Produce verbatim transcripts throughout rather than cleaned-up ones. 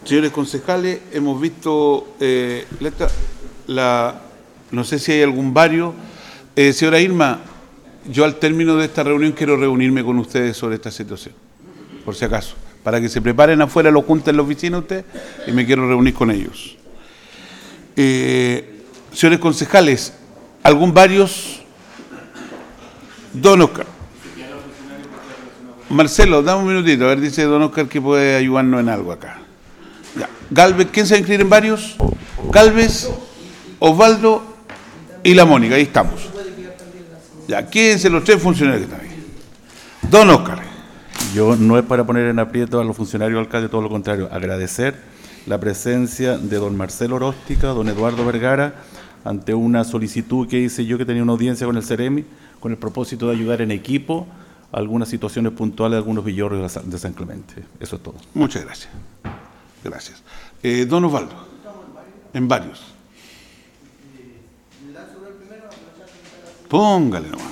Señores concejales, hemos visto eh, la, la, no sé si hay algún vario. Eh, señora Irma, yo al término de esta reunión quiero reunirme con ustedes sobre esta situación, por si acaso, para que se preparen afuera, lo junten en la oficina ustedes y me quiero reunir con ellos. Eh, señores concejales, ¿algún varios? Don Oscar. Marcelo, dame un minutito, a ver, dice don Oscar que puede ayudarnos en algo acá. Ya. Galvez, ¿quién se va a inscribir en varios? Galvez, Osvaldo y la Mónica, ahí estamos. Ya, quédense los tres funcionarios que están ahí. Don Oscar. Yo no es para poner en aprieto a los funcionarios alcalde, todo lo contrario, agradecer la presencia de don Marcelo Oróstica, don Eduardo Vergara, ante una solicitud que hice yo, que tenía una audiencia con el Ceremi, con el propósito de ayudar en equipo a algunas situaciones puntuales de algunos villorrios de San Clemente. Eso es todo. Muchas gracias. Gracias. Eh, don Osvaldo. En varios. Póngale nomás.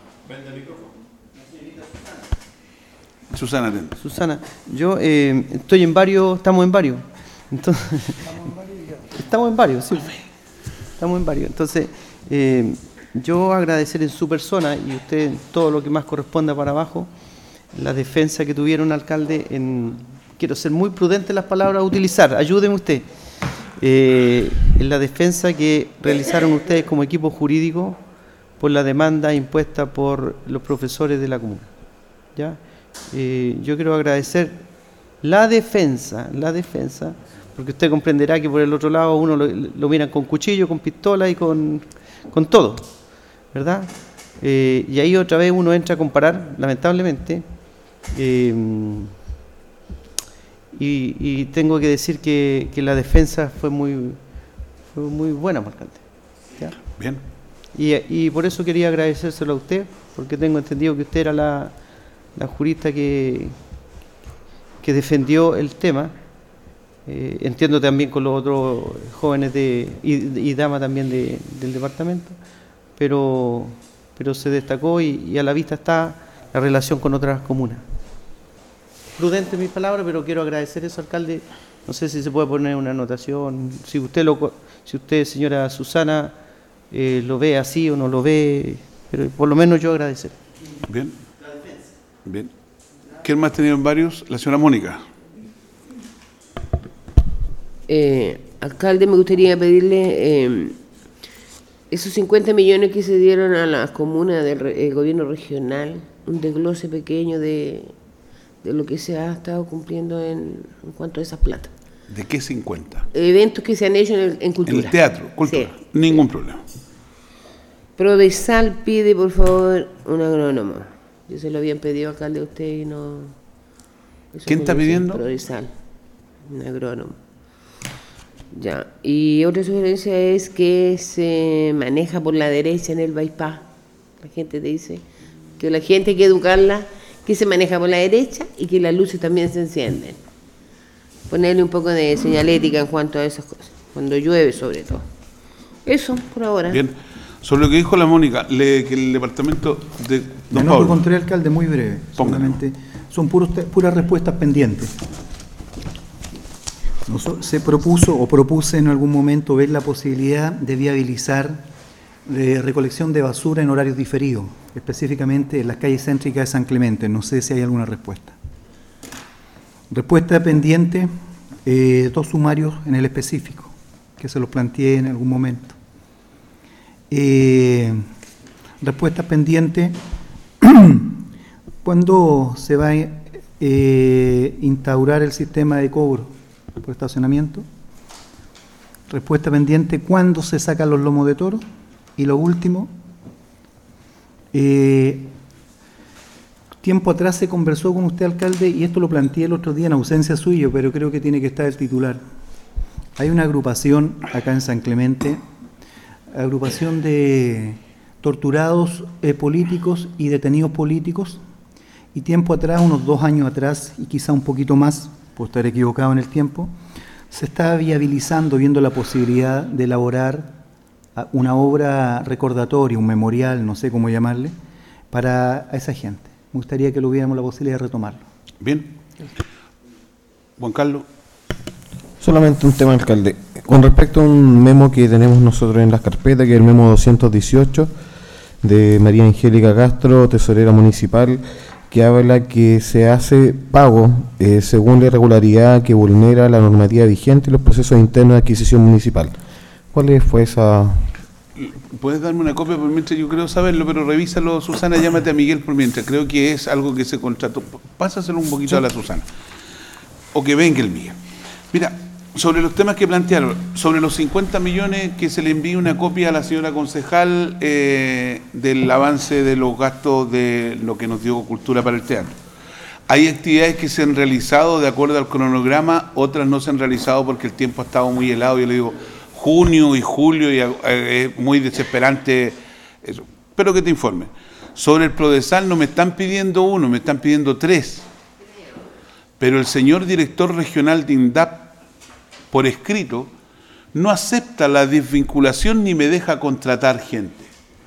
Susana, atenta. Susana, yo eh, estoy en varios, estamos en varios. Entonces, estamos en varios, sí. Estamos en varios. Entonces, eh, yo agradecer en su persona y usted todo lo que más corresponda para abajo, la defensa que tuvieron, alcalde, en, quiero ser muy prudente en las palabras a utilizar, ayúdeme usted, eh, en la defensa que realizaron ustedes como equipo jurídico por la demanda impuesta por los profesores de la comuna. ¿Ya? Eh, yo quiero agradecer la defensa, la defensa, porque usted comprenderá que por el otro lado uno lo, lo miran con cuchillo, con pistola y con, con todo, ¿verdad? Eh, y ahí otra vez uno entra a comparar, lamentablemente, eh, y, y tengo que decir que, que la defensa fue muy, fue muy buena, alcalde. ¿Ya? Bien. Y, y por eso quería agradecérselo a usted, porque tengo entendido que usted era la, la jurista que, que defendió el tema. Eh, entiendo también con los otros jóvenes de, y, y damas también de, del departamento, pero, pero se destacó y, y a la vista está la relación con otras comunas. Prudente mis palabras, pero quiero agradecer eso, alcalde. No sé si se puede poner una anotación, si usted, lo, si usted señora Susana, eh, lo ve así o no lo ve, pero por lo menos yo agradecer. Bien. Bien. ¿Quién más ha tenido en varios? La señora Mónica. Eh, alcalde, me gustaría pedirle eh, esos cincuenta millones que se dieron a las comunas del eh, gobierno regional, un desglose pequeño de, de lo que se ha estado cumpliendo en, en cuanto a esas plata. ¿De qué cincuenta? Eventos que se han hecho en, el, en cultura. En el teatro, cultura. Sí. Ningún problema. Prodesal pide, por favor, un agrónomo. Yo se lo habían pedido, alcalde, a usted y no... ¿Quién está pidiendo? Prodesal, un agrónomo. Ya, y otra sugerencia es que se maneja por la derecha en el bypass. La gente te dice que la gente hay que educarla, que se maneja por la derecha y que las luces también se encienden. Ponerle un poco de señalética en cuanto a esas cosas, cuando llueve sobre todo. Eso, por ahora. Bien, sobre lo que dijo la Mónica, le, que el departamento de don no, Pablo. Por contrario, alcalde, muy breve. Solamente son puros, puras respuestas pendientes. Se propuso o propuse en algún momento ver la posibilidad de viabilizar de recolección de basura en horarios diferidos, específicamente en las calles céntricas de San Clemente. No sé si hay alguna respuesta. Respuesta pendiente, eh, dos sumarios en el específico, que se los planteé en algún momento. Eh, respuesta pendiente, ¿cuándo se va a eh, instaurar el sistema de cobro por estacionamiento? Respuesta pendiente, ¿cuándo se sacan los lomos de toro? Y lo último, eh, tiempo atrás se conversó con usted, alcalde, y esto lo planteé el otro día en ausencia suyo, pero creo que tiene que estar el titular. Hay una agrupación acá en San Clemente, agrupación de torturados eh, políticos y detenidos políticos, y tiempo atrás, unos dos años atrás, y quizá un poquito más, por estar equivocado en el tiempo, se está viabilizando, viendo la posibilidad de elaborar una obra recordatoria, un memorial, no sé cómo llamarle, para esa gente. Me gustaría que lo hubiéramos la posibilidad de retomarlo. Bien. Juan Carlos. Solamente un tema, alcalde. Con respecto a un memo que tenemos nosotros en las carpetas, que es el memo doscientos dieciocho de María Angélica Castro, tesorera municipal, que habla que se hace pago eh, según la irregularidad que vulnera la normativa vigente y los procesos internos de adquisición municipal. ¿Cuál fue esa...? Puedes darme una copia por mientras, yo creo saberlo, pero revísalo, Susana, llámate a Miguel por mientras. Creo que es algo que se contrató. Pásaselo un poquito sí. a la Susana. O que venga el Miguel. Mira, sobre los temas que plantearon, sobre los cincuenta millones que se le envíe una copia a la señora concejal eh, del avance de los gastos de lo que nos dio Cultura para el teatro. Hay actividades que se han realizado de acuerdo al cronograma, otras no se han realizado porque el tiempo ha estado muy helado. Yo le digo, junio y julio, y eh, es muy desesperante eso. Pero que te informe. Sobre el Prodesal no me están pidiendo uno, me están pidiendo tres. Pero el señor director regional de INDAP, por escrito, no acepta la desvinculación ni me deja contratar gente.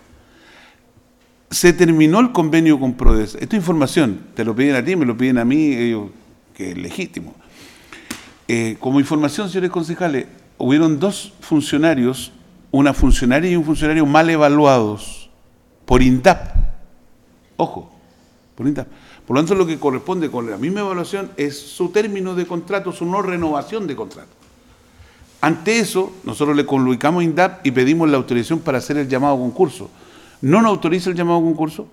Se terminó el convenio con Prodesal. Esta información, te lo piden a ti, me lo piden a mí, ellos, que es legítimo. Eh, como información, señores concejales, hubieron dos funcionarios, una funcionaria y un funcionario mal evaluados por INDAP. Ojo, por INDAP. Por lo tanto, lo que corresponde con la misma evaluación es su término de contrato, su no renovación de contrato. Ante eso, nosotros le comunicamos a INDAP y pedimos la autorización para hacer el llamado a concurso. No nos autoriza el llamado a concurso,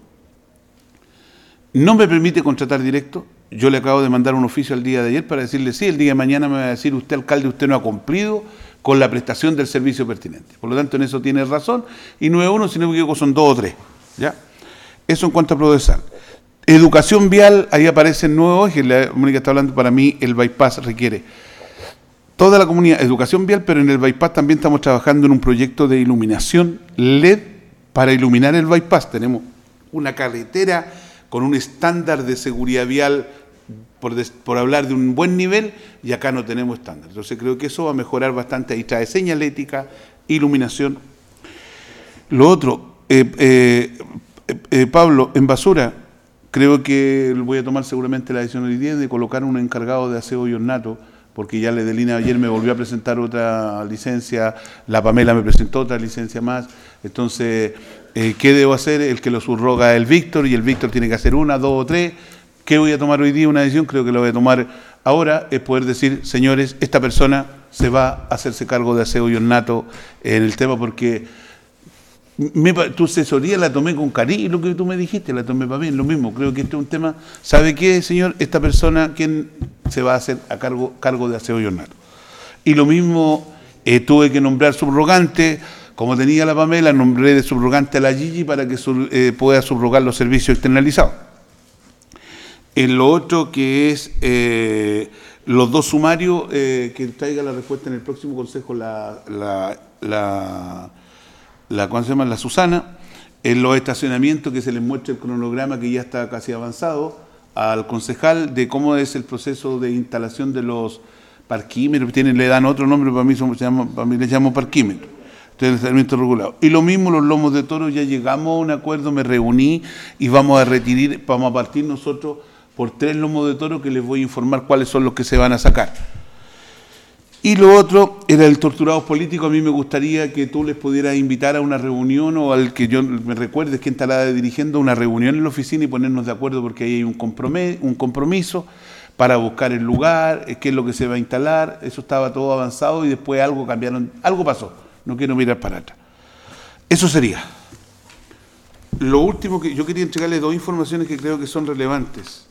no me permite contratar directo. Yo le acabo de mandar un oficio al día de ayer para decirle, sí, el día de mañana me va a decir, usted, alcalde, usted no ha cumplido con la prestación del servicio pertinente. Por lo tanto, en eso tiene razón, y no es uno, sino que son dos o tres. ¿Ya? Eso en cuanto a Prodesal. Educación vial, ahí aparecen nuevos ejes, la Mónica está hablando, para mí el bypass requiere toda la comunidad, educación vial, pero en el bypass también estamos trabajando en un proyecto de iluminación L E D para iluminar el bypass. Tenemos una carretera con un estándar de seguridad vial, por, des, por hablar de un buen nivel, y acá no tenemos estándar. Entonces creo que eso va a mejorar bastante. Ahí trae señalética, iluminación. Lo otro, eh, eh, eh, Pablo, en basura, creo que voy a tomar seguramente la decisión hoy día de colocar un encargado de aseo y ornato, porque ya la Edelina ayer me volvió a presentar otra licencia, la Pamela me presentó otra licencia más. Entonces, eh, ¿qué debo hacer? El que lo subroga es el Víctor, y el Víctor tiene que hacer una, dos o tres. ¿Qué voy a tomar hoy día? Una decisión, creo que la voy a tomar ahora, es poder decir, señores, esta persona se va a hacerse cargo de aseo y ornato en el tema, porque me, tu asesoría la tomé con cariño, lo que tú me dijiste, la tomé para bien, lo mismo. Creo que este es un tema, ¿sabe qué, señor? Esta persona, ¿quién se va a hacer a cargo, cargo de aseo y ornato? Y lo mismo, eh, tuve que nombrar subrogante, como tenía la Pamela, nombré de subrogante a la Gigi para que sub, eh, pueda subrogar los servicios externalizados. En lo otro que es eh, los dos sumarios, eh, que traiga la respuesta en el próximo consejo la, la, la, la, ¿cómo se llama? La Susana. En los estacionamientos, que se les muestre el cronograma que ya está casi avanzado al concejal de cómo es el proceso de instalación de los parquímetros. Tienen, le dan otro nombre, para mí, son, se llama, para mí les llamo parquímetros. El estacionamiento regulado. Y lo mismo los lomos de toro, ya llegamos a un acuerdo, me reuní y vamos a retirar, vamos a partir nosotros por tres lomos de toro que les voy a informar cuáles son los que se van a sacar. Y lo otro era el torturados políticos. A mí me gustaría que tú les pudieras invitar a una reunión, o al que yo me recuerdes quién estará dirigiendo una reunión en la oficina, y ponernos de acuerdo, porque ahí hay un compromiso, un compromiso para buscar el lugar, qué es lo que se va a instalar. Eso estaba todo avanzado y después algo cambiaron, algo pasó. No quiero mirar para atrás. Eso sería. Lo último que yo quería entregarles, dos informaciones que creo que son relevantes.